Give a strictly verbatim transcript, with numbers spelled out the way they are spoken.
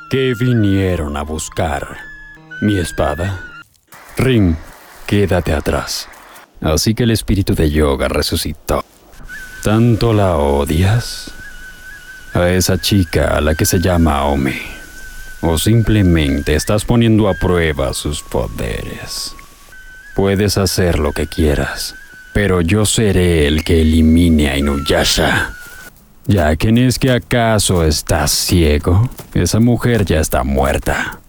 ¿Qué vinieron a buscar? ¿Mi espada? Ring, quédate atrás. Así que el espíritu de Yoga resucitó. ¿Tanto la odias? A esa chica a la que se llama Ome. ¿O simplemente estás poniendo a prueba sus poderes? Puedes hacer lo que quieras, pero yo seré el que elimine a Inuyasha. ¿Ya quién es que acaso estás ciego? Esa mujer ya está muerta.